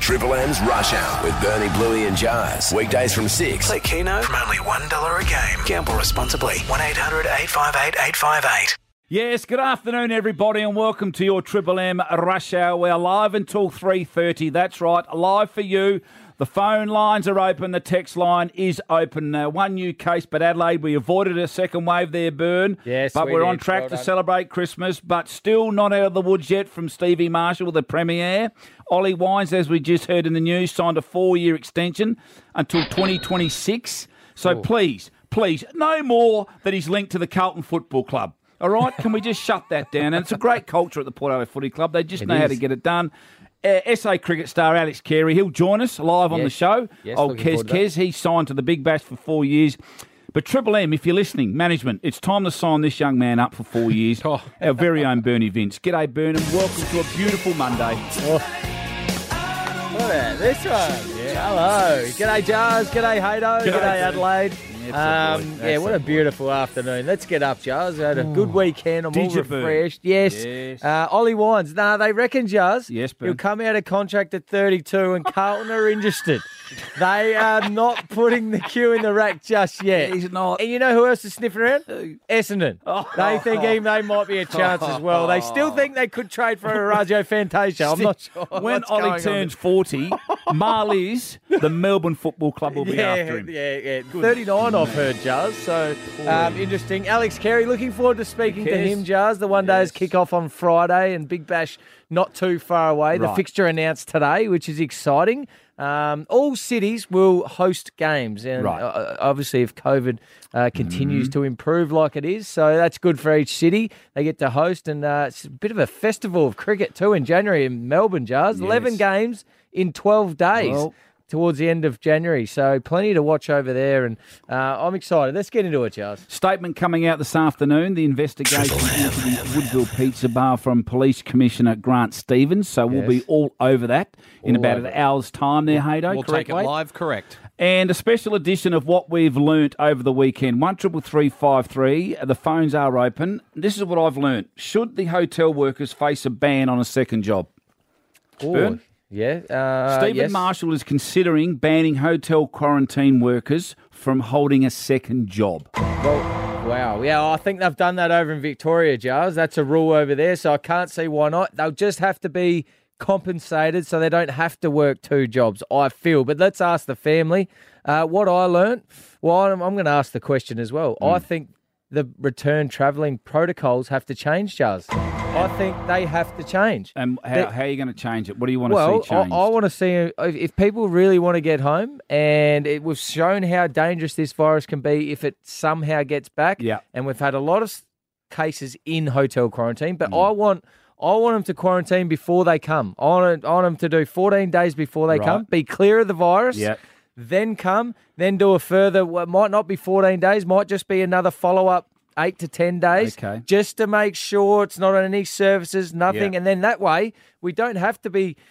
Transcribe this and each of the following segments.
Triple M's Rush Hour with Bernie, Bluey and Jars. Weekdays from 6. Play Keno from only $1 a game. Gamble responsibly. 1-800-858-858. Yes, good afternoon, everybody, and welcome to your Triple M Rush Hour. We're live until 3:30. That's right, live for you. The phone lines are open. The text line is open. One new case, but Adelaide, we avoided a second wave there, Burn. Yes, but we're on track to celebrate Christmas, but still not out of the woods yet from Stevie Marshall, the Premier. Ollie Wines, as we just heard in the news, signed a 4-year extension until 2026. So please, no more that he's linked to the Carlton Football Club. All right, can we just shut that down? And it's a great culture at the Port Adelaide Footy Club. They just know how to get it done. SA cricket star Alex Carey, he'll join us live on the show. Yes, old Kez, he signed to the Big Bash for 4 years. But Triple M, if you're listening, management, it's time to sign this young man up for 4 years. Our very own Bernie Vince. G'day, Burnham. Welcome to a beautiful Monday. Look at this one. Yeah. Hello. G'day, Jars. G'day, Hato. G'day, Adelaide. What a beautiful afternoon. Let's get up, Jars. We had a good weekend. I'm all refreshed. Yes. Ollie Wines. They reckon, Jars, he'll come out of contract at 32 and Carlton are interested. They are not putting the cue in the rack just yet. He's not. And you know who else is sniffing around? Essendon. They think they might be a chance as well. They still think they could trade for Arajo Fantasia. I'm not sure. When Ollie turns 40, Marlies, the Melbourne Football Club, will be after him. 39 I've heard, Jars. So interesting. Alex Carey, looking forward to speaking to him, Jars. The one-day's kick-off on Friday and Big Bash not too far away. The fixture announced today, which is exciting. All cities will host games, and obviously if COVID continues to improve like it is, so that's good for each city. They get to host, and it's a bit of a festival of cricket too in January in Melbourne, Jars. 11 games in 12 days. Towards the end of January. So plenty to watch over there, and I'm excited. Let's get into it, Charles. Statement coming out this afternoon, the investigation into the Woodville Pizza Bar from Police Commissioner Grant Stevens. So we'll be all over that in about an hour's time there, Hato. We'll take it live, correct. And a special edition of what we've learnt over the weekend. 133353, the phones are open. This is what I've learnt. Should the hotel workers face a ban on a second job? Burn? Yeah. Stephen Marshall is considering banning hotel quarantine workers from holding a second job. Well, wow. Yeah, I think they've done that over in Victoria, Giles. That's a rule over there, so I can't see why not. They'll just have to be compensated so they don't have to work 2 jobs, I feel. But let's ask the family. What I learnt, I'm going to ask the question as well. I think the return travelling protocols have to change, Giles. I think they have to change. And how are you going to change it? What do you want to see changed? I want to see if people really want to get home, and we've shown how dangerous this virus can be if it somehow gets back. Yeah. And we've had a lot of cases in hotel quarantine, but I want them to quarantine before they come. I want them to do 14 days before they come, be clear of the virus. Yeah. Then come, then do a further, might not be 14 days, might just be another follow-up 8 to 10 days, just to make sure it's not on any services, nothing. And then that way, we don't have to be,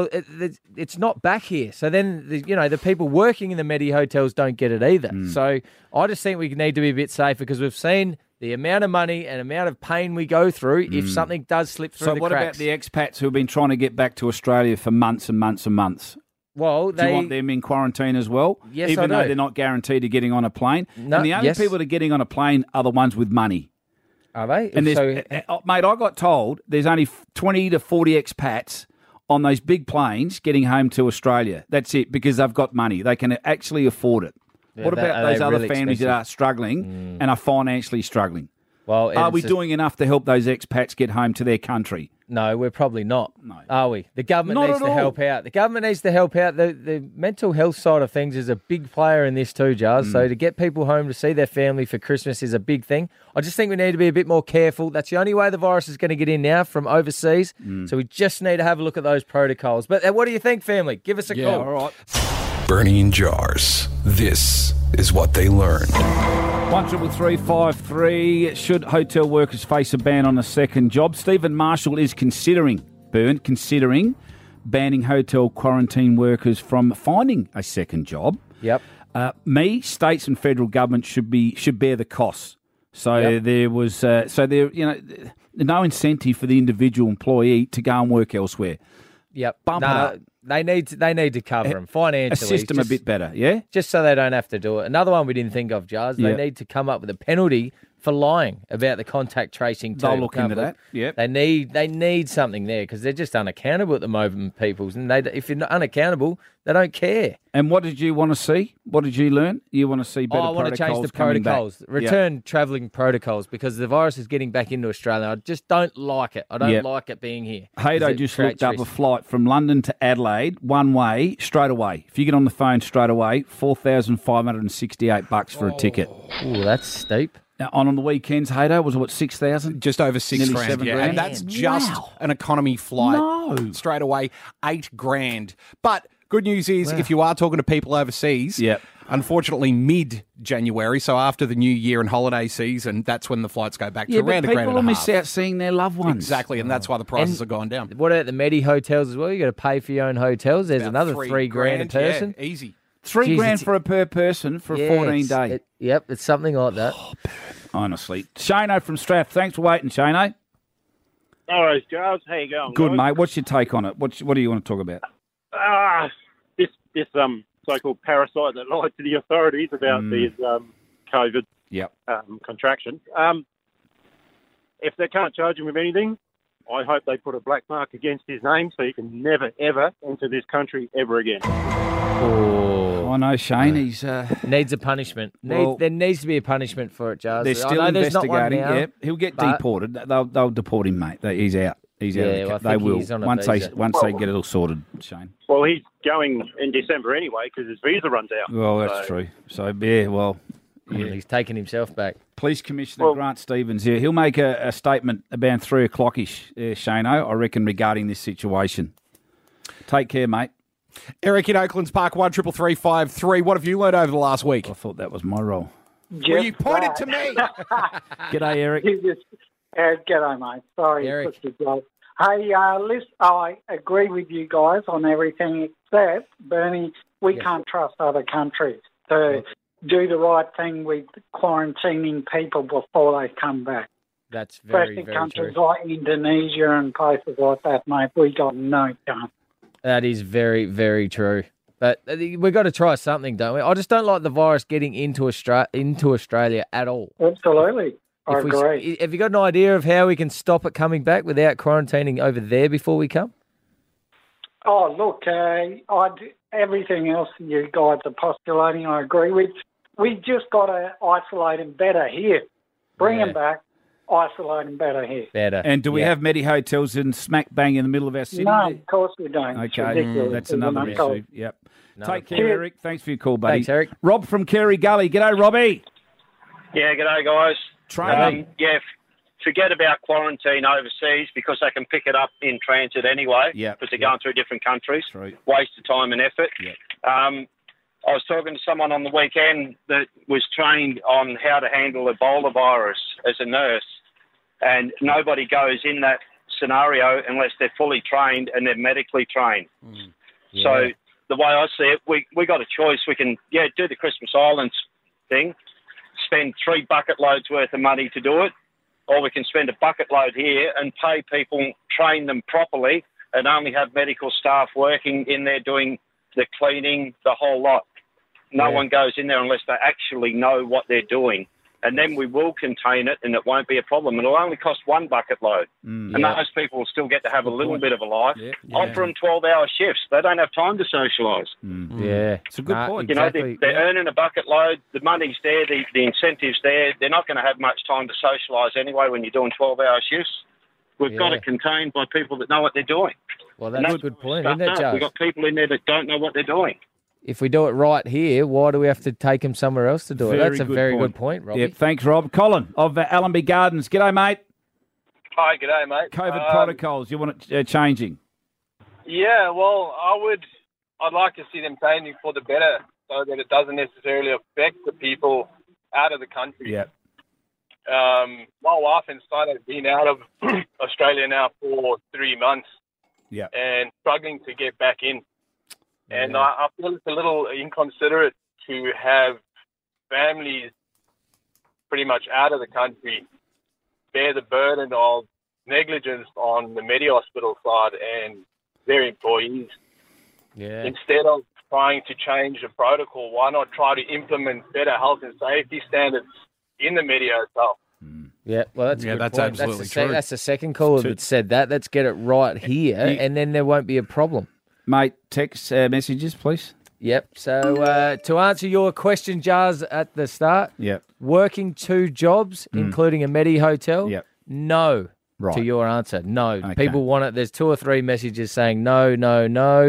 it's not back here. So then, the people working in the Medi hotels don't get it either. So I just think we need to be a bit safer because we've seen the amount of money and amount of pain we go through if something does slip through the cracks. So what about the expats who have been trying to get back to Australia for months and months and months? Well, do you want them in quarantine as well? Yes, even I do. Though they're not guaranteed of getting on a plane. No, and the only people that are getting on a plane are the ones with money. Are they? And mate, I got told there's only 20 to 40 expats on those big planes getting home to Australia. That's it, because they've got money. They can actually afford it. What about those other really families that are struggling and are financially struggling? Well, are we doing enough to help those expats get home to their country? No, we're probably not. No. Are we? The government needs to help out. The government needs to help out. The mental health side of things is a big player in this too, Jars. So to get people home to see their family for Christmas is a big thing. I just think we need to be a bit more careful. That's the only way the virus is going to get in now from overseas. So we just need to have a look at those protocols. But what do you think, family? Give us a call. All right. Bernie and Jars. This is what they learned. 133353. Should hotel workers face a ban on a second job? Stephen Marshall is considering banning hotel quarantine workers from finding a second job. Yep. States and federal government should bear the costs. So there was no incentive for the individual employee to go and work elsewhere. Yep. Bump it up. They need to cover them financially. Assist them a bit better, yeah? Just so they don't have to do it. Another one we didn't think of, Jars, they need to come up with a penalty for lying about the contact tracing too. They'll look into that, yep. They need something there because they're just unaccountable at the moment, peoples. And if you're unaccountable, they don't care. And what did you want to see? What did you learn? You want to see better protocols? I want to change the protocols. Return travelling protocols because the virus is getting back into Australia. I just don't like it. I don't like it being here. Haydo just looked up a flight from London to Adelaide, one way, straight away. If you get on the phone straight away, $4,568 for a ticket. Oh, that's steep. Now, on the weekends, Haydo, was it what, 6,000? Just over $6,000. $7 Yeah. grand. And that's just an economy flight. No. Straight away, $8,000. But good news is, if you are talking to people overseas, unfortunately mid-January, so after the New Year and holiday season, that's when the flights go back to around $1,500. People will miss out seeing their loved ones. Exactly, and that's why the prices have gone down. What about the Medi hotels as well? You got to pay for your own hotels. There's another $3,000 a person. Yeah, easy. $3,000 for a per person for a 14-day. It's something like that. Honestly. Shano from Strath. Thanks for waiting, Shano. All right, Giles. How you going? Good, guys? mate. What's your take on it? What do you want to talk about? This so-called parasite that lied to the authorities about these COVID contractions. If they can't charge him with anything, I hope they put a black mark against his name so he can never, ever enter this country ever again. I know, Shane. He's needs a punishment. There needs to be a punishment for it, Giles. They're still investigating. Yeah, he'll get deported. They'll deport him, mate. He's out. He's out. They will once they get it all sorted, Shane. Well, he's going in December anyway because his visa runs out. Well, that's true. So he's taking himself back. Police Commissioner Grant Stevens here. He'll make a statement about 3 o'clock-ish, Shano, I reckon, regarding this situation. Take care, mate. Eric in Oakland's Park 13353. What have you learned over the last week? I thought that was my role. Well, you pointed to me. G'day, Eric. G'day, mate. Sorry. Eric. Hey, listen, I agree with you guys on everything except, Bernie, we can't trust other countries to do the right thing with quarantining people before they come back. That's very, especially very countries true. like Indonesia and places like that, mate. We got no chance. That is very, very true. But we've got to try something, don't we? I just don't like the virus getting into Australia at all. Absolutely. I agree. Have you got an idea of how we can stop it coming back without quarantining over there before we come? Oh, look, everything else you guys are postulating, I agree with. We just got to isolate them better here. Bring them back. Isolate them better here. Better. And do we have Medi hotels in smack bang in the middle of our city? No, of course we don't. Okay, that's another issue. Yep. Take care, Cheers. Eric. Thanks for your call, buddy. Thanks, Eric. Rob from Kerry Gully. G'day, Robbie. Yeah, g'day, guys. Training. Forget about quarantine overseas because they can pick it up in transit anyway because they're going through different countries. True. Waste of time and effort. I was talking to someone on the weekend that was trained on how to handle Ebola virus as a nurse, and nobody goes in that scenario unless they're fully trained and they're medically trained. So the way I see it, we got a choice. We can do the Christmas Islands thing, spend 3 bucket loads worth of money to do it, or we can spend a bucket load here and pay people, train them properly, and only have medical staff working in there doing the cleaning, the whole lot. No one goes in there unless they actually know what they're doing. And then we will contain it and it won't be a problem. It'll only cost 1 bucket load. And those people will still get to have a little bit of a life. Offer them 12-hour shifts. They don't have time to socialise. Yeah. It's a good point. You know, they're earning a bucket load. The money's there. The incentive's there. They're not going to have much time to socialise anyway when you're doing 12-hour shifts. We've got it contained by people that know what they're doing. Well, that's a good point, isn't it, Joe? We've got people in there that don't know what they're doing. If we do it right here, why do we have to take them somewhere else to do it? That's a very good point, Robbie. Yeah, thanks, Rob. Colin of Allenby Gardens. G'day, mate. Hi, g'day, mate. COVID protocols, you want it changing? Yeah, well, I'd like to see them changing for the better so that it doesn't necessarily affect the people out of the country. Yeah. My wife and son have been out of Australia now for 3 months and struggling to get back in. And I feel it's a little inconsiderate to have families pretty much out of the country bear the burden of negligence on the Medi Hospital side and their employees. Instead of trying to change the protocol, why not try to implement better health and safety standards in the media itself? Yeah, well, that's a good that's point. absolutely true. That's the second caller that said that. Let's get it right here, and then there won't be a problem. Mate, text messages, please. Yep. So to answer your question, Jars, at the start, working 2 jobs, including a Medi hotel, no. Right. To your answer, no. Okay. People want it. There's 2 or 3 messages saying no, no, no.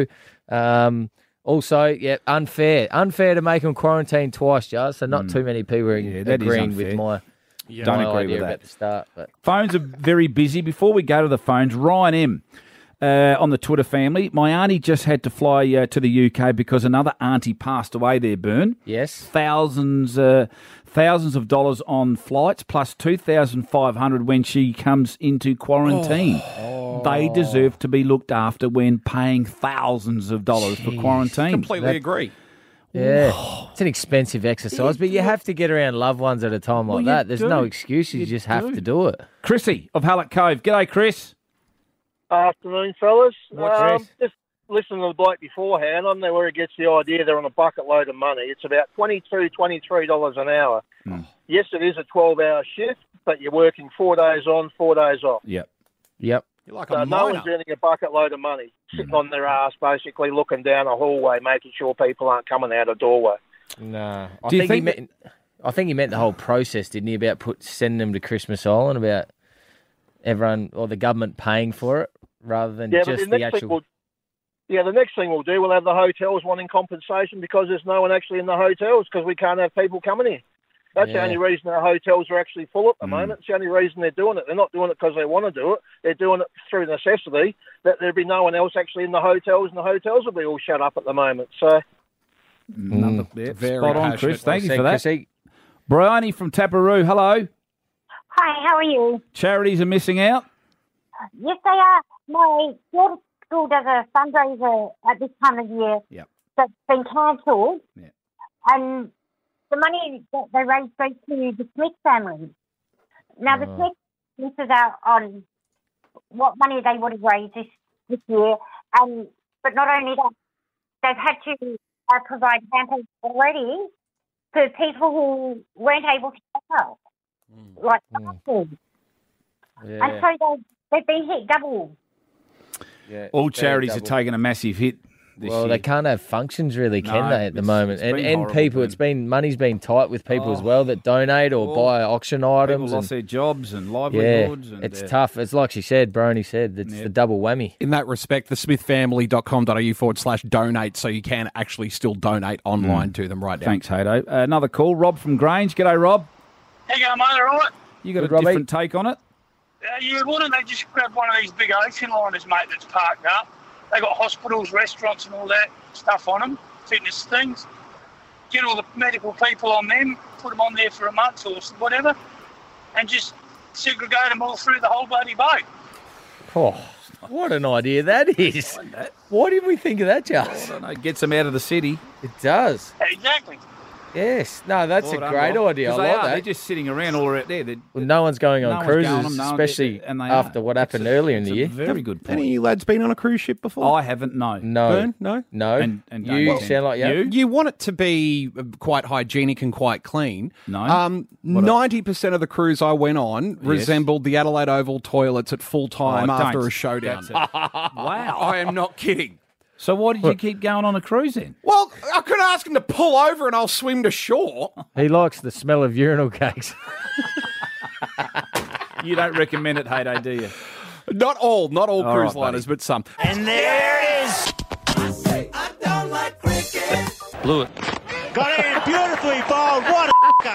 Also, unfair. Unfair to make them quarantine twice, Jars. So not too many people are agreeing with my... Don't agree idea with that. About the start, but. Phones are very busy. Before we go to the phones, Ryan M. On the Twitter family, my auntie just had to fly to the UK because another auntie passed away there, Bern. Yes. Thousands of dollars on flights, plus $2,500 when she comes into quarantine. They deserve to be looked after when paying thousands of dollars for quarantine. Completely agree. Yeah, it's an expensive exercise, but you have to get around loved ones at a time like that. There's no excuse. You just have to do it. Chrissy of Hallett Cove. G'day, Chris. Afternoon, fellas. Chris? Just listening to the bloke beforehand, I don't know where he gets the idea they're on a bucket load of money. It's about $23 an hour. Yes, it is a 12-hour shift, but you're working 4 days on, 4 days off. Yep. You're like so no one's earning a bucket load of money, sitting on their ass, basically looking down a hallway, making sure people aren't coming out a doorway. No. I think he meant the whole process, didn't he, about sending them to Christmas Island, about everyone or the government paying for it rather than just the actual... the next thing we'll do, we'll have the hotels wanting compensation because there's no one actually in the hotels because we can't have people coming in. That's the only reason our hotels are actually full at the moment. It's the only reason they're doing it. They're not doing it because they want to do it. They're doing it through necessity, that there'd be no one else actually in the hotels, and the hotels will be all shut up at the moment. So, very spot on, Chris. Thank you for that. Bryony from Taparoo, hello. Hi, how are you? Charities are missing out? Yes, they are. My daughter's school does a fundraiser at this time of year that's been cancelled. Yeah. And the money that they raise goes to the Smith family. Now, the Smith misses out on what money they would have raised this year. But not only that, they've had to provide hampers already for people who weren't able to help, like food. And so they've been hit double. Yeah, all charities are taking a massive hit. Well, they can't have functions really, can they, at the moment? And people, money's been tight with people as well that donate or buy auction items. People lost their jobs and livelihoods. Yeah, it's tough. It's like she said, Bronny said, it's the double whammy. In that respect, thesmithfamily.com.au/donate so you can actually still donate online to them right now. Thanks, Hato. Another call, Rob from Grange. G'day, Rob. How you going, mate? All right? You got a different take on it? Why don't they just grab one of these big ocean liners, mate, that's parked up? They got hospitals, restaurants and all that stuff on them, fitness things. Get all the medical people on them, put them on there for a month or whatever, and just segregate them all through the whole bloody boat. Oh, what an idea that is. Why didn't we think of that, Charles? I don't know, it gets them out of the city. It does. Exactly. Yes. No, that's a great idea. I like that. They're just sitting around all out there. Well, no one's going on cruises, especially after what happened earlier in the year. Very good point. Any of you lads been on a cruise ship before? I haven't, no. No. Burn? No. And you sound like you want it to be quite hygienic and quite clean. No. 90% of the cruise I went on resembled the Adelaide Oval toilets at full time after a showdown. Wow. I am not kidding. So why did you keep going on a cruise then? Well, I could ask him to pull over and I'll swim to shore. He likes the smell of urinal cakes. You don't recommend it, Hato, do you? Not all cruise liners, but some. And there it is. I say I don't like cricket. Blew it. Got in beautifully bowled. What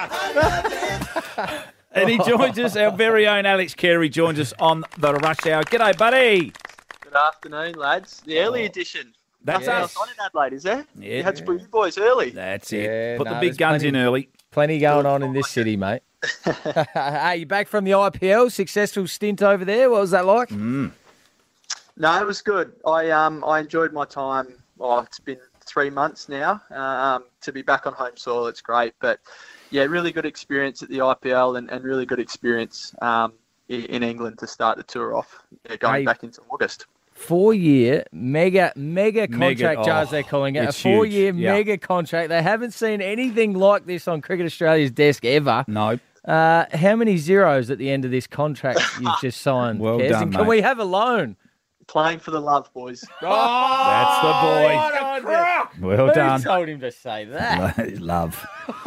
a And he joins us, our very own Alex Carey joins us on the Rush Hour. G'day, buddy. Good afternoon, lads. The early edition. That's us. On in Adelaide, is there? Yeah. You had to put you boys early. That's it. Put the big guns in early. Plenty going on in this city, mate. Hey, you back from the IPL? Successful stint over there. What was that like? No, it was good. I enjoyed my time. Oh, it's been 3 months now. To be back on home soil, it's great. But yeah, really good experience at the IPL and really good experience in England to start the tour off. Yeah, going back into August. 4-year mega contract, Jars, they're calling it. A 4-year mega contract. They haven't seen anything like this on Cricket Australia's desk ever. No. How many zeros at the end of this contract you've just signed? Well Kez? done, And mate. can we have a loan? Playing for the love, boys. That's the boy. What a crock! Well Who done. told him to say that? Love.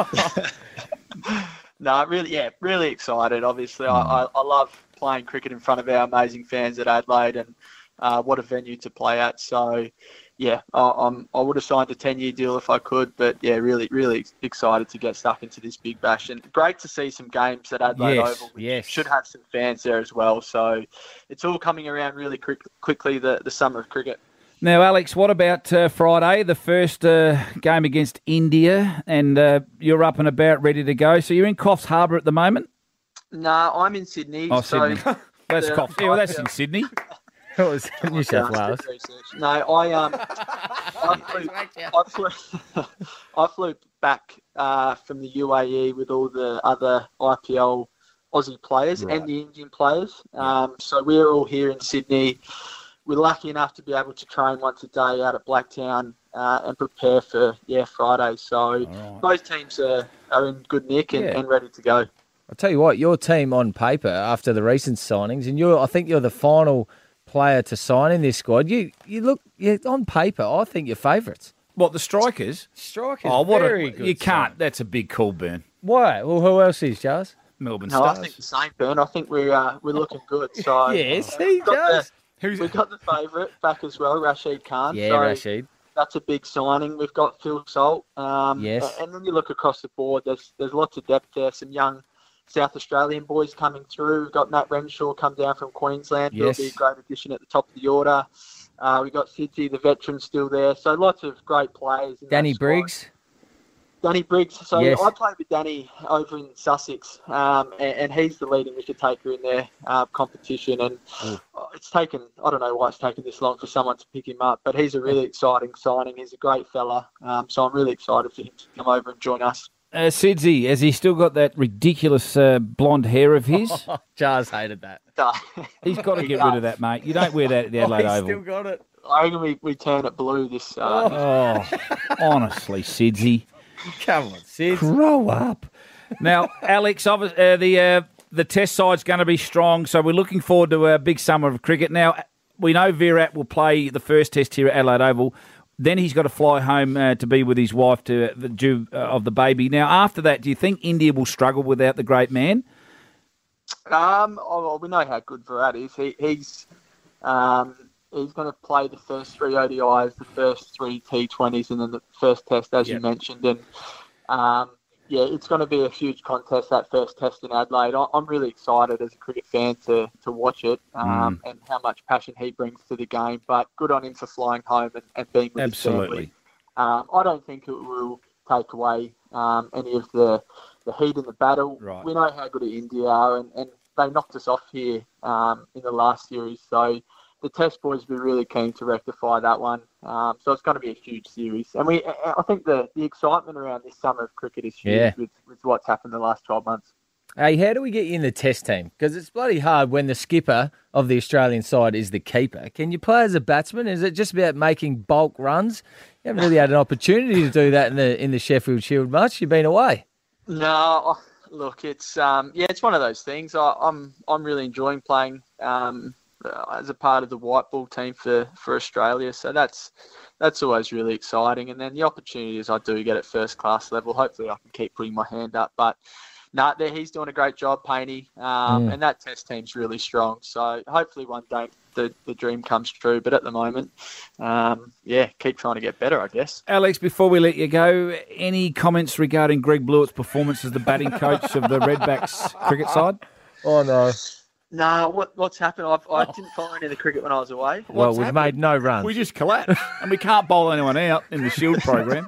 No, really excited. Obviously, I love playing cricket in front of our amazing fans at Adelaide, and what a venue to play at. So, yeah, I would have signed a 10-year deal if I could, but yeah, really excited to get stuck into this big bash, and great to see some games at Adelaide Oval. Which should have some fans there as well. So, it's all coming around really quickly. The summer of cricket. Now, Alex, what about Friday, the first game against India, and you're up and about, ready to go. So you're in Coffs Harbour at the moment? No, I'm in Sydney. Oh, so Sydney. That's Coffs. Yeah, well, that's in Sydney. It was New South Wales. No, I flew back from the UAE with all the other IPL Aussie players and the Indian players. So we're all here in Sydney. We're lucky enough to be able to train once a day out at Blacktown and prepare for Friday. So both teams are in good nick and ready to go. I'll tell you what, your team on paper after the recent signings, and I think you're the final player to sign in this squad. You look on paper, I think you're favourites. What, the strikers? Strikers, very good. You can't. That's a big call, Burn. Why? Well, who else is, Jars? Melbourne No, Stars. I think the same, Burn. I think we're looking good. So Yes, he does. We've got the favourite back as well, Rashid Khan. Yeah, so Rashid. That's a big signing. We've got Phil Salt. Yes. And then you look across the board, there's lots of depth there. Some young South Australian boys coming through. We've got Matt Renshaw come down from Queensland. Yes. He'll be a great addition at the top of the order. We've got Sidzi, the veteran, still there. So lots of great players. In Danny that squad. Briggs. Danny Briggs. So Yes. I played with Danny over in Sussex, and he's the leading wicket taker in their competition. And it's taken, I don't know why it's taken this long for someone to pick him up, but he's a really exciting signing. He's a great fella. So I'm really excited for him to come over and join us. Sidzi, has he still got that ridiculous blonde hair of his? Jars hated that. He's got to get rid of that, mate. You don't wear that at the Adelaide Oval. Still got it. I reckon we turn it blue this. Honestly, Sidzi. Come on, Sid. Grow up. Now, Alex, the test side's going to be strong, so we're looking forward to a big summer of cricket. Now, we know Virat will play the first test here at Adelaide Oval. Then he's got to fly home to be with his wife to the due of the baby. Now, after that, do you think India will struggle without the great man? We know how good Virat is. He's going to play the first 3 ODIs, the first 3 T20s, and then the first test, as you mentioned. And it's going to be a huge contest, that first test in Adelaide. I'm really excited as a cricket fan to watch it and how much passion he brings to the game. But good on him for flying home and being with his family. I don't think it will take away any of the heat in the battle. Right. We know how good India are, and they knocked us off here in the last series. So the Test boys will be really keen to rectify that one. So it's going to be a huge series. And I think the excitement around this summer of cricket is huge with what's happened the last 12 months. Hey, how do we get you in the Test team? Because it's bloody hard when the skipper of the Australian side is the keeper. Can you play as a batsman? Is it just about making bulk runs? You haven't really had an opportunity to do that in the Sheffield Shield much. You've been away. No, look, it's it's one of those things. I'm really enjoying playing as a part of the white ball team for Australia. So that's always really exciting. And then the opportunities I do get at first class level, hopefully I can keep putting my hand up. But he's doing a great job, Painey, and that Test team's really strong. So hopefully one day the dream comes true. But at the moment, keep trying to get better, I guess. Alex, before we let you go, any comments regarding Greg Blewett's performance as the batting coach of the Redbacks cricket side? Oh, no. No, what's happened? I didn't follow any of the cricket when I was away. Well, we've made no runs. We just collapsed, and we can't bowl anyone out in the Shield program.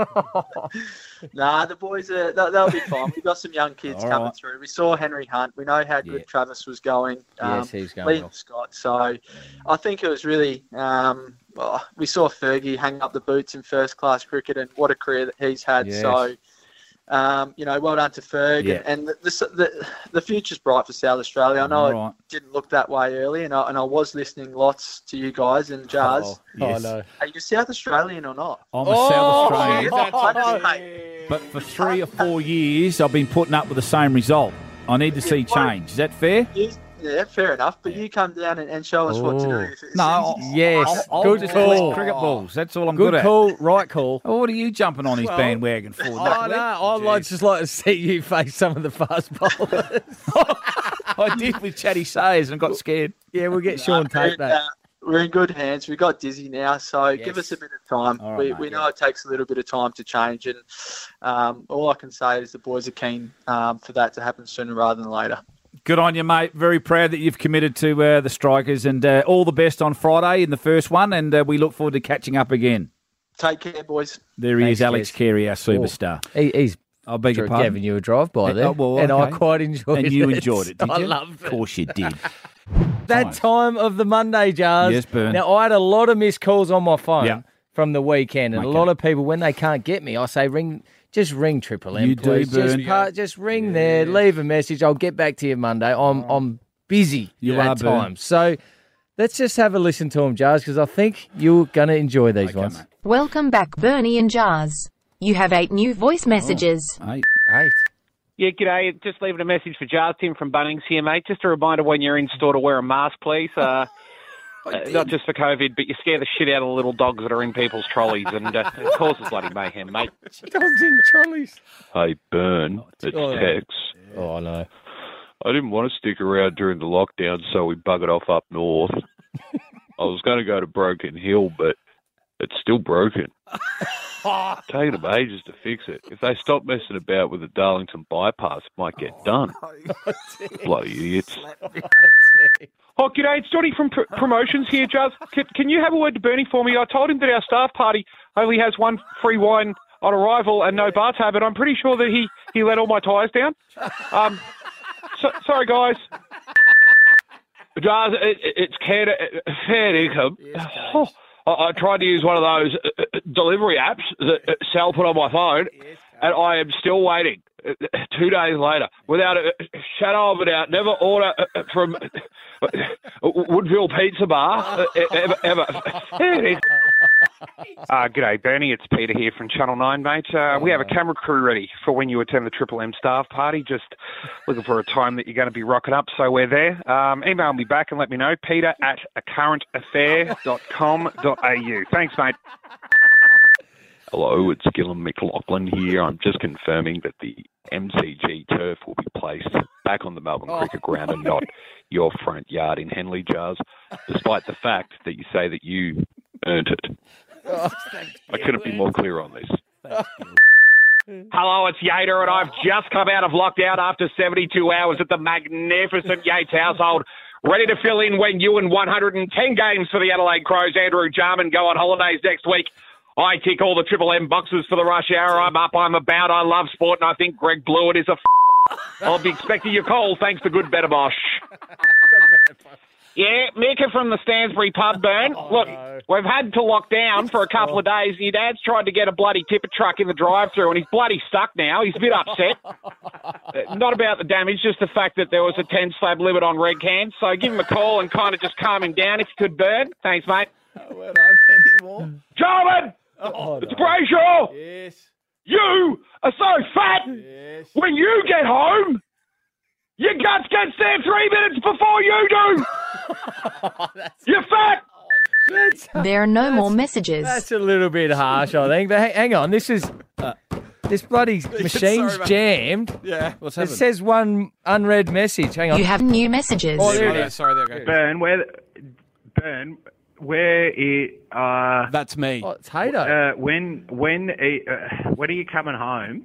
The boys they'll be fine. We've got some young kids coming through. We saw Henry Hunt. We know how good Travis was going. Yes, he's going well. Scott. So I think it was really. We saw Fergie hang up the boots in first class cricket, and what a career that he's had. Yes. So Well done to Ferg, and the future's bright for South Australia. I know it didn't look that way early, and I was listening lots to you guys and Jars. Oh, no. Are you South Australian or not? I'm a South Australian. But for 3 or 4 years, I've been putting up with the same result. I need to see change. Is that fair? Yeah, fair enough. But you come down and show us what to do. I'll good just call. collect cricket balls. That's all I'm good at. Good call, right call. Oh, what are you jumping on his bandwagon for? I'd just like to see you face some of the fast bowlers. I did with Chatty Sayers and got scared. Yeah, we'll get Sean Tate back. We're in good hands. We've got Dizzy now, so give us a bit of time. Right, we know it takes a little bit of time to change, and all I can say is the boys are keen for that to happen sooner rather than later. Good on you, mate. Very proud that you've committed to the Strikers, and all the best on Friday in the first one, and we look forward to catching up again. Take care, boys. There he is, Alex Carey, our superstar. He's I'll beg your pardon. Giving you a drive-by there, and I quite enjoyed it. And you enjoyed it, did you? I loved it. Of course you did. That time of the Monday, Jars. Yes, Burn. Now, I had a lot of missed calls on my phone from the weekend, and a lot of people, when they can't get me, I say, just ring Triple M, you please. Do, Burn. Just ring there, leave a message. I'll get back to you Monday. I'm busy at times. So let's just have a listen to them, Jars, because I think you're going to enjoy these ones. Mate. Welcome back, Bernie and Jars. You have 8 new voice messages. 8. Yeah, g'day. Just leaving a message for Jars. Tim from Bunnings here, mate. Just a reminder when you're in store to wear a mask, please. Not just for COVID, but you scare the shit out of the little dogs that are in people's trolleys, and it causes bloody mayhem, mate. Dogs in trolleys. Hey, Burn, it's Tex. Oh, I know. I didn't want to stick around during the lockdown, so we buggered off up north. I was going to go to Broken Hill, but it's still broken. Taking them ages to fix it. If they stop messing about with the Darlington bypass, it might get done. Bloody idiots. Oh, g'day, it's Johnny from Promotions here, Jazz. Can you have a word to Bernie for me? I told him that our staff party only has 1 free wine on arrival and no bar tab, but I'm pretty sure that he let all my tyres down. Sorry, guys. Jazz, it's fair income. I tried to use one of those delivery apps that Sal put on my phone, and I am still waiting 2 days later without a shadow of a doubt. Never order from Woodville Pizza Bar ever. G'day, Bernie. It's Peter here from Channel 9, mate. We have a camera crew ready for when you attend the Triple M staff party. Just looking for a time that you're going to be rocking up, so we're there. Email me back and let me know. peter@acurrentaffair.com.au. Thanks, mate. Hello, it's Gillan McLaughlin here. I'm just confirming that the MCG turf will be placed back on the Melbourne Cricket Ground and not your front yard in Henley, Jars, despite the fact that you say that you earned it. I couldn't be more clear on this. Hello, it's Yater, and I've just come out of lockdown after 72 hours at the magnificent Yates household, ready to fill in when you and 110 games for the Adelaide Crows, Andrew Jarman, go on holidays next week. I tick all the Triple M boxes for the rush hour. I'm up, I'm about, I love sport, and I think Greg Blewett is a I'll be expecting your call, thanks to Good Better Bosch. Yeah, Mika from the Stansbury pub, Burn. Look, we've had to lock down for a couple of days, and your dad's tried to get a bloody tipper truck in the drive-thru, and he's bloody stuck now. He's a bit upset. Not about the damage, just the fact that there was a 10-slab limit on red cans. So give him a call and kind of just calm him down if you could, Burn. Thanks, mate. Well done, anymore. Jarman! It's Brayshaw! Yes. You are so fat! Yes. When you get home, your guts get there 3 minutes before you do! You're fat! There are no more messages. That's a little bit harsh, I think. But hang on, this is... this bloody machine's jammed. Yeah, what's It happening? says one unread message. Hang on. You have new messages. Oh, there it is. Sorry, there we go. Burn, where is... That's me. Oh, it's Hato. When are you coming home?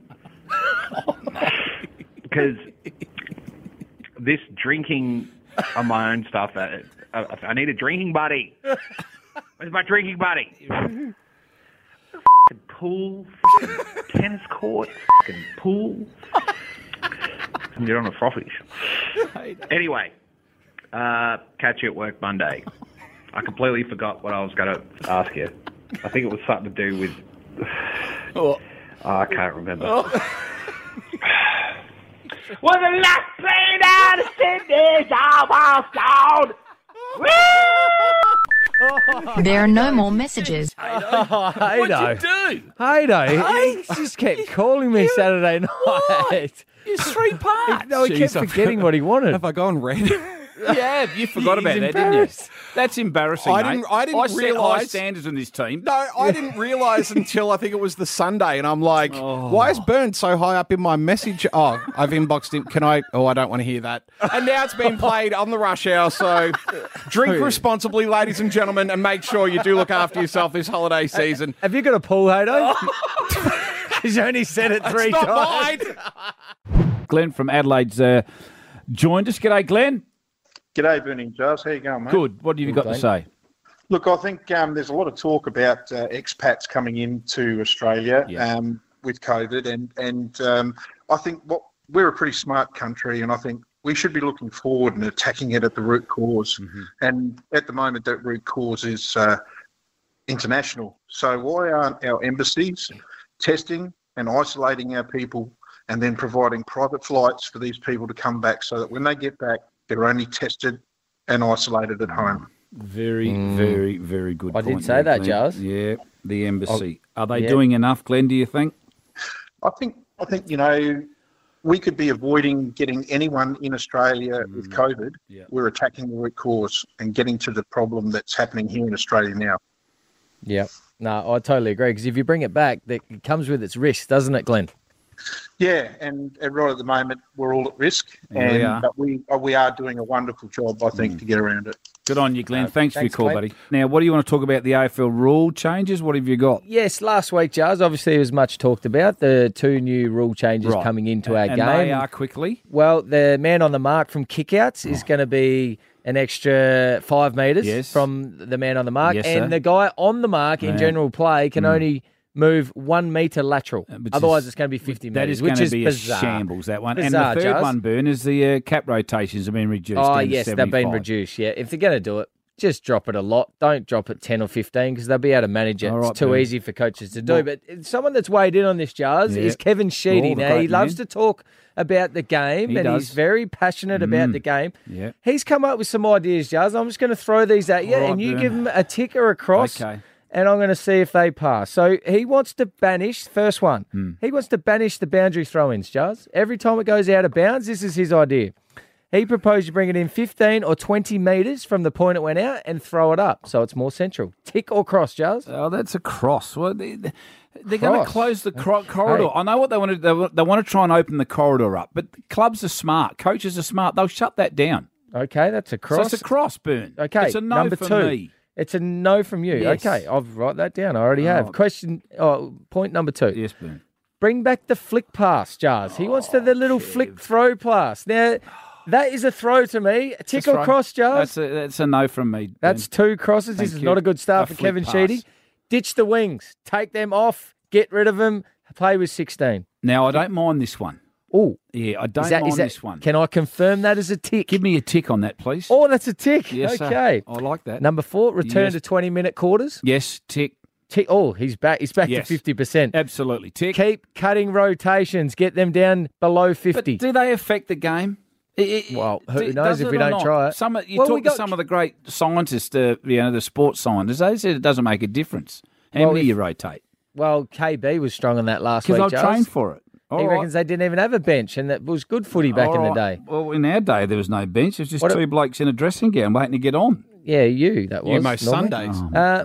Because this drinking on my own stuff, I need a drinking buddy. Where's my drinking buddy? Pool, tennis court, pool. And get on a frothish. Anyway, catch you at work Monday. I completely forgot what I was going to ask you. I think it was something to do with I can't remember. Well, the last plane out of Sydney's almost gone. There are no more messages. What'd you do? He just kept calling me Saturday night. It's 3 parts. No, he kept forgetting what he wanted. Have I gone red? Yeah, you forgot about that, didn't you? That's embarrassing, I mate. didn't set high realise- standards in this team. No, I didn't realise until I think it was the Sunday, and I'm like, why is Burn so high up in my message? Oh, I've inboxed him. Can I? Oh, I don't want to hear that. And now it's been played on the rush hour, so drink responsibly, ladies and gentlemen, and make sure you do look after yourself this holiday season. Have you got a pool, Hato? He's only said it 3 That's times. not mine. Glenn from Adelaide's joined us. G'day, Glenn. G'day, Bernie and Jazz. How you going, mate? Good. What have you got to say? Look, I think there's a lot of talk about expats coming into Australia with COVID, and I think we're a pretty smart country, and I think we should be looking forward and attacking it at the root cause. And at the moment, that root cause is international. So why aren't our embassies testing and isolating our people, and then providing private flights for these people to come back, so that when they get back, they're only tested and isolated at home? Very, very, very good I point. did say that, Glenn. Jazz. Yeah, the embassy. Are they Yeah. doing enough, Glenn, do you think? I think we could be avoiding getting anyone in Australia with COVID. We're attacking the root cause and getting to the problem that's happening here in Australia now. Yeah. No, I totally agree, because if you bring it back, it comes with its risks, doesn't it, Glenn? Yeah, and right at the moment we're all at risk, Yeah, we are. but we are doing a wonderful job, I think, to get around it. Good on you, Glenn. Thanks for your thanks, call, Glenn. buddy. Now, what do you want to talk about? The AFL rule changes? What have you got? Yes, last week, Jazz, obviously it was much talked about, the 2 new rule changes Right. coming into our And game. they are quickly? Well, the man on the mark from kickouts is going to be an extra 5 metres from the man on the mark. Yes, and sir. the guy on the mark in Man. general play can only move 1 metre lateral. Otherwise, it's going to be 50 That metres, is which going to is be bizarre. a shambles, that one. Bizarre, and the third Jazz. one, Burn, is the cap rotations have been reduced. Oh, down to yes, they've been 75. reduced, yeah. If they're going to do it, just drop it a lot. Don't drop it 10 or 15, because they'll be able to manage it. All right, it's too Burn. easy for coaches to do. Well- But someone that's weighed in on this, Jazz, Yeah. is Kevin Sheedy. Oh, the Now, he great loves man. to talk about the game, He and does. he's very passionate about the game. Yeah. He's come up with some ideas, Jazz. I'm just going to throw these at you, All right, and you Burn. give him a tick or a cross. Okay. And I'm going to see if they pass. So he wants to banish, first one, Hmm. he wants to banish the boundary throw-ins, Jazz. Every time it goes out of bounds, this is his idea. He proposed you bring it in 15 or 20 metres from the point it went out and throw it up, so it's more central. Tick or cross, Jazz? Oh, that's a cross. Well, they're going to Cross. close the corridor. Hey. I know what they want to do. They want to try and open the corridor up, but clubs are smart. Coaches are smart. They'll shut that down. Okay, that's a cross. So it's a cross, Burn. Okay, It's a no number for 2. me. It's a no from you. Yes. Okay, I'll write that down. I already have. Point number 2. Yes, Burn. Bring back the flick pass, Jazz. He wants the little flick throw pass. Now, that is a throw to me. A tick That's or right. cross, Jazz? That's a no from me. That's Burn. 2 crosses. Thank This is you. not a good start A for flick Kevin pass. Sheedy. Ditch the wings. Take them off. Get rid of them. Play with 16. Now, I don't mind this one. Oh, Yeah, I don't is that, mind is that, this one. Can I confirm that as a tick? Give me a tick on that, please. Oh, that's a tick. Yes, sir. Okay. I like that. Number 4, return Yes. to 20-minute quarters. Yes, tick. Tick. Oh, he's back. He's back Yes. to 50%. Absolutely, tick. Keep cutting rotations. Get them down below 50. But do they affect the game? Well, who knows does if it we or don't not? try it? You Well, talk we to got- some of the great scientists, the sports scientists. They said it doesn't make a difference how Well, many if- you rotate Well, KB was strong on that last week, because they'll Jazz. train for it. He All right. reckons they didn't even have a bench, and that was good footy back All in the right. day. Well, in our day, there was no bench. It was just What a- two blokes in a dressing gown waiting to get on. Yeah, that was. You most normally. Sundays.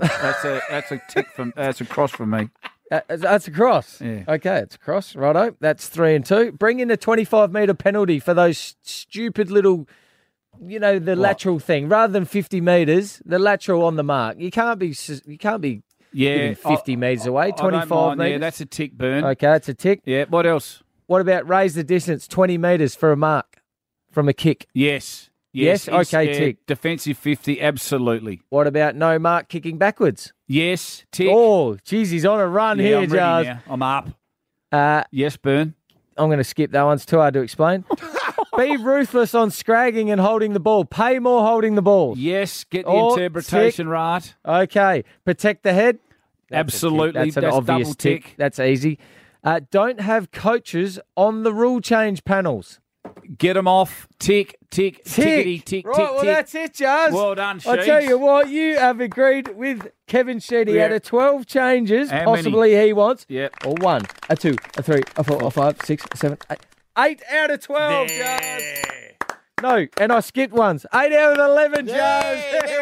That's a tick from. That's a cross from me. That's a cross. Yeah. Okay, it's a cross. Righto. That's 3 and 2. Bring in a 25-metre penalty for those stupid little, the lateral thing. Rather than 50 metres, the lateral on the mark. You can't be Yeah, giving 50 metres away. I don't 25 mind. metres. Yeah, that's a tick, Burn. Okay, it's a tick. Yeah. What else? What about raise the distance 20 metres for a mark from a kick? Yes. Yes? Okay, yeah, tick. Defensive 50, absolutely. What about no mark kicking backwards? Yes, tick. Oh, geez, he's on a run yeah, here, I'm ready Jazz. now. I'm up. Yes, Burn. I'm going to skip that one. It's too hard to explain. Be ruthless on scragging and holding the ball. Pay more holding the ball. Yes, get the Oh, interpretation tick. right. Okay. Protect the head. That's a tick. Absolutely. That's an That's obvious double tick. tick. That's easy. don't have coaches on the rule change panels. Get them off. Tick, tick, tickety, tick, Right, tick, well, tick. that's it, Jars. Well done, I'll Sheeds. tell you what, you have agreed with Kevin Sheedy Yeah. out of 12 changes, How possibly many? he wants. Yep. Or 1, a 2, a 3, a 4, a 5, 6, a 7, 8. 8 out of 12, Jars. No, and I skipped ones. 8 out of 11, Jars.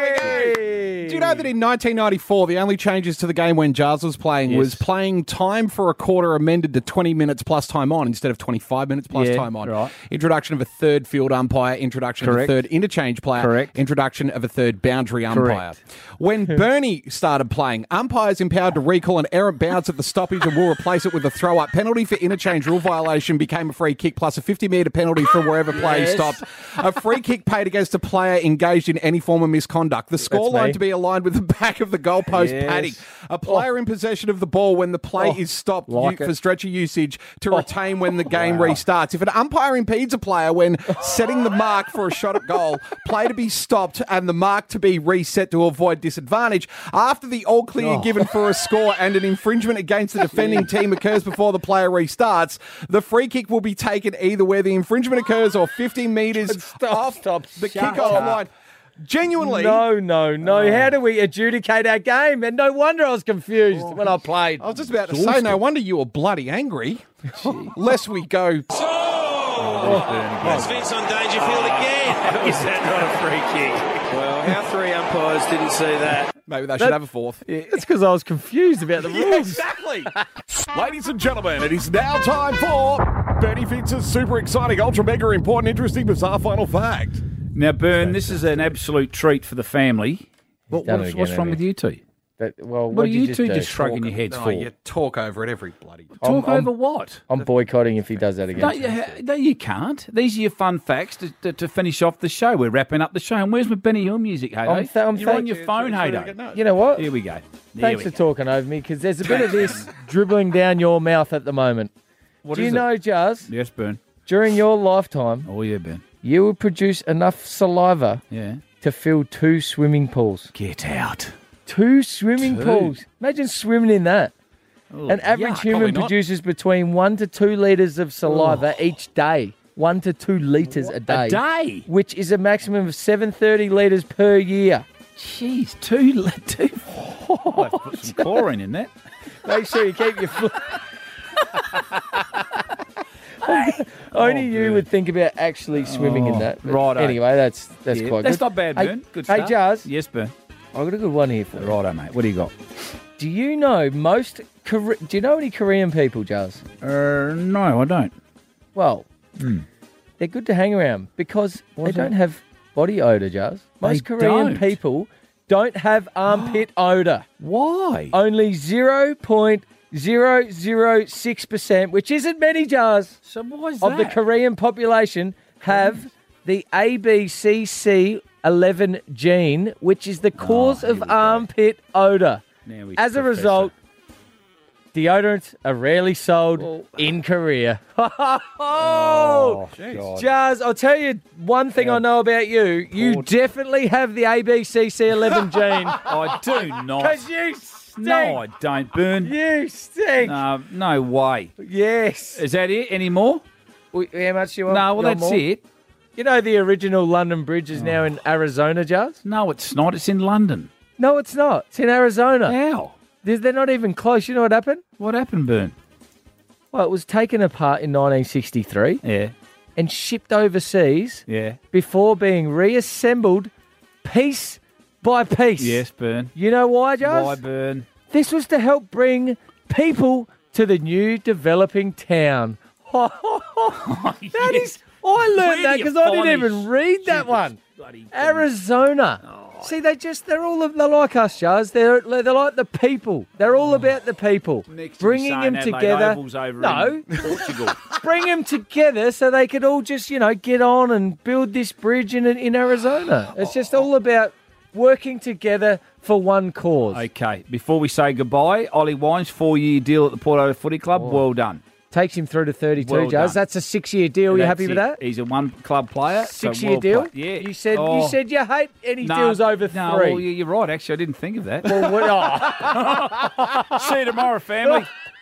Do you know that in 1994, the only changes to the game when Jars was playing was playing time for a quarter amended to 20 minutes plus time on instead of 25 minutes plus time on. right. Introduction of a third field umpire, introduction of a Correct. third interchange player, Correct. introduction of a third boundary umpire. Correct. When Bernie started playing, umpires empowered to recall an errant bounce at the stoppage and will replace it with a throw-up. Penalty for interchange rule violation became a free kick plus a 50-metre penalty from wherever play Yes. stopped. A free kick paid against a player engaged in any form of misconduct. The scoreline me. to be aligned with the back of the goalpost Yes. padding. A player in possession of the ball when the play is stopped like for it. stretcher usage to retain when the game restarts. If an umpire impedes a player when setting the mark for a shot at goal, play to be stopped and the mark to be reset to avoid disadvantage. After the all clear given for a score and an infringement against the defending team occurs before the player restarts, the free kick will be taken either where the infringement occurs or 50 metres off the kickoff line. Genuinely. No. How do we adjudicate our game? And no wonder I was confused when I played. I was just about to say, no wonder you were bloody angry. Lest we go. That's Vince on Dangerfield again. Is that not a free kick? Well, how 3 umpires didn't see that? Maybe they should have a fourth. It's because I was confused about the rules. Exactly. Ladies and gentlemen, it is now time for Bernie Vince's super exciting, ultra mega important, interesting, bizarre final fact. Now, Bern, this is an absolute treat for the family. done it again, What's wrong hasn't with he? you two? What What are did you just two do? just shrugging your heads for? You talk over it every bloody time. Talk I'm- over what? I'm boycotting if he does that No, again. you can't. These are your fun facts to finish off the show. We're wrapping up the show. And where's my Benny Hill music, Haydo? You're on your phone, Haydo. You know what? Here we go. Thanks for talking over me, because there's a bit of this dribbling down your mouth at the moment. What Do you is it? know, Jazz, Yes, Bern. during your lifetime, Oh, yeah, Ben. you would produce enough saliva Yeah. to fill 2 swimming pools. Get out. 2 swimming 2? pools. Imagine swimming in that. Oh, An average yuck. human Probably not. produces between 1 to 2 litres of saliva each day. 1 to 2 litres a day. A day? Which is a maximum of 730 litres per year. Jeez, two. I'll have to put some chlorine in that. Make sure you keep your foot. Only you would think about actually swimming in that. But righto. Anyway, that's Yeah, quite that's good. not bad, Hey- Bern. Good Hey, start. Jazz, Yes, Bern. I've got a good one here for you. Righto, mate. What do you got? Do you know most... do you know any Korean people, Jazz? No, I don't. Well, they're good to hang around because they don't have body odour, Jazz. Most They Korean don't? people don't have armpit odour. Why? Only 0.006%, which isn't many, Jazz, So why is of the that? Korean population have the ABCC11 gene, which is the cause of armpit odour. Now we As a professor. result, deodorants are rarely sold in Korea. Oh, Jazz, I'll tell you one thing I know about you. You definitely have the ABCC11 gene. I do not. Because you stink. No, I don't, Bern. You stink. No way. Yes. Is that it? Any more? How much do you want? No, well, You want that's more? it. You know the original London Bridge is now in Arizona, Jazz? No, it's not. It's in London. No, it's not. It's in Arizona. How? They're not even close. You know what happened? What happened, Bern? Well, it was taken apart in 1963 Yeah. and shipped overseas Yeah. before being reassembled piece by piece. Yes, Bern. You know why, Jazz? Why, Bern? This was to help bring people to the new developing town. That is... I learned that because I didn't even read that one. Arizona. See, they're like us, Jazz. They're like the people. They're all about the people. Bringing them together. No, Portugal. bring them together so they could all just, get on and build this bridge in Arizona. It's just all about working together for one cause. Okay. Before we say goodbye, Ollie Wines, 4-year deal at the Porto Footy Club. Well done. Takes him through to 32, Well Jazz. done. That's a 6-year deal. You That's happy with it. that? He's a one-club player. so 6-year well deal? played. Yeah. You said you hate any No, deals over 3. No, well, you're right. Actually, I didn't think of that. Well, See you tomorrow, family.